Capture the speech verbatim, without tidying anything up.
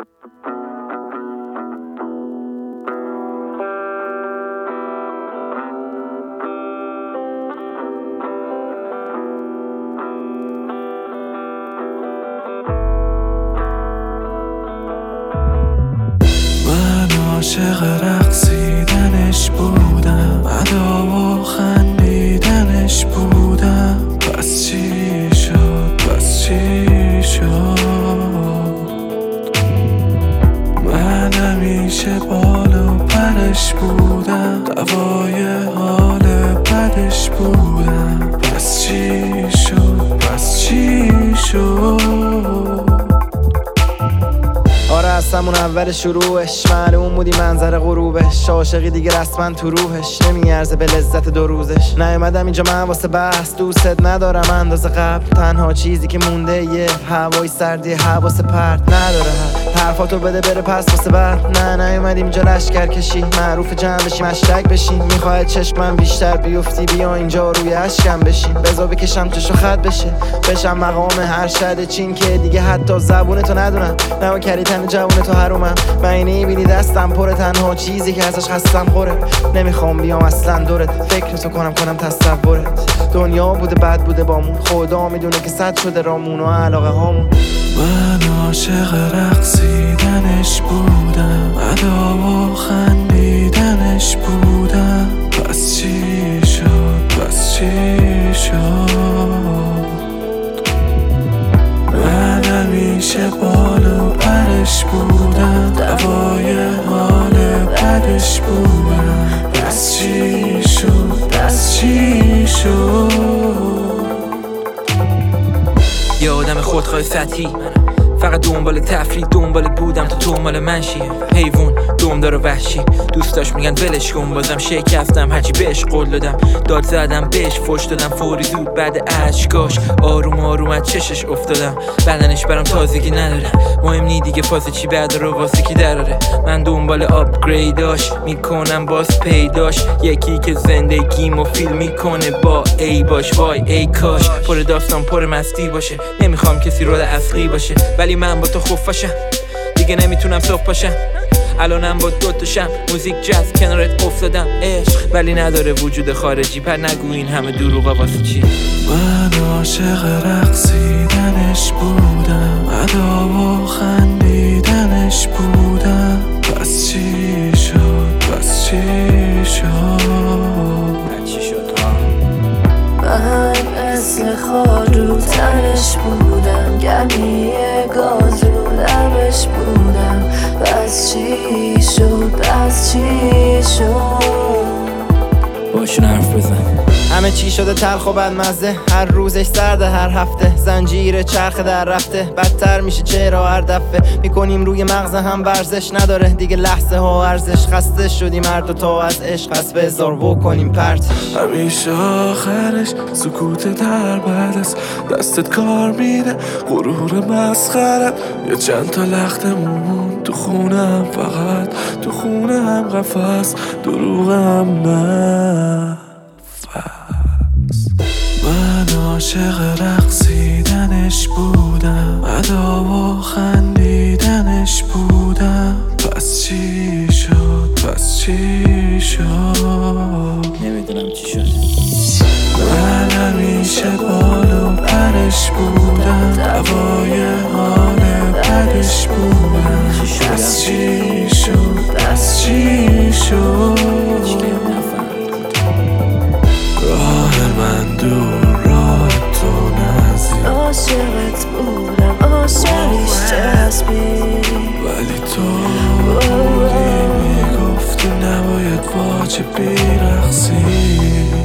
عاشق رقصیدنش بودم، ادا و خندیدنش بودم. پس چی شد، پس چی شد؟ من همیشه بال و پرش بودم، دوای حال بدش بودم. پس چی شد، پس چی شد؟ آره از همون اول شروعش معلوم بودی منظر غروبش. عاشقی دیگه رسما تو روحش نمیارزه به لذت دو روزش. نیومدم اینجا من واسه بحث، دوست ندارم اندازه قبل. تنها چیزی که مونده یه هوای سردی، حواس پرت نداره. حرفاتو بده بره پس واسه بعد. نه نیومدیم اینجا لشکر کشی، معروف جمع بشی مشتک بشی. میخواد چشمم بیشتر بیفتی، بیا اینجا روی اشکم بشین. بذار بکشم چشو خط بشه، بشم مقام هر شد چین که دیگه حتی زبونتو ندونم. نوا کردی تن جوون تو حرومم، من نمیبینی دستم پره. تنها چیزی که ازش خستم خوره. نمیخوام بیام اصلا دورت، فکرتو کنم کنم تصورت. دنیا بوده بد بوده بامون، خدا میدونه که صد شده رامون و علاقه هامون. من عاشق رقصیدنش بودم، ادا و خندیدنش بودم. پس چی شد، پس چی شد؟ من همیشه بال و پرش بودم، دوای حال بدش بودم. پس چی شد، پس چی شد؟ یه آدم خودخواه سطحی، فقط دنبال تفریح، دنبال بودم تو دنبال منشی. حیوان دمدار و وحشی، دوستاش میگن ولش کن، بازم شکستم هرچی بهش قول دادم. داد زدم بهش فوش دادم فوری زود بعد اشکاش. آروم آروم از چشش افتادم، بدنش برام تازگی نداره. مهم نی دیگه فاز چی بعد رو واسه کی دراره. من دنبال آپگریداش میکنم باز پیداش. یکی که زندگیمو فیلم میکنه با ای باش. وای ای کاش پر داستان پر مستی باشه. نمیخوام کسی رول اصلی باشه، ولی من با تو خفاشم دیگه نمیتونم صف پاشم. الانم با دوتاشم، موزیک جاز کنارت افتادم. عشق ولی نداره وجود خارجی، پر نگو این همه دروغا واسه چی. من عاشق رقصیدنش بودم، ادا و خندیدنش بودم. پس چی شد، پس چی شد؟ چی شد ها؟ من مثل خار رو تنش بودم، گمی گاز رو لبش بودم. پس چی شد، پس چی شد؟ باشون حرف بزن. همه چی شده تلخ و بدمزه، هر روزش سرده هر هفته. زنجیر چرخ در رفته، بدتر میشه چرا هر دفعه. میکنیم روی مغز هم ورزش، نداره دیگه لحظه ها ارزش. خسته شدیم هر دو تا از عشق، از بذار بکنیم پرتش. همیشه آخرش سکوت در بعد است، دستت کار میده غرور مسخرت. یه چند تا لختمون تو خونم، فقط تو خونم قفس، دروغم نه. من عاشق رقصیدنش بودم، ادا و خندیدنش بودم. پس چی شد، پس چی شد؟ نمیدونم چی شد. من همیشه بال و پرش بودم، دوای حال بدش بودم. پس چی شد، پس چی شد؟ راه من دور، راه تو نزدیک. عاشقت بودم، عاشقیش چسبید، ولی تو بودی میگفتی نباید واجبی رقصی.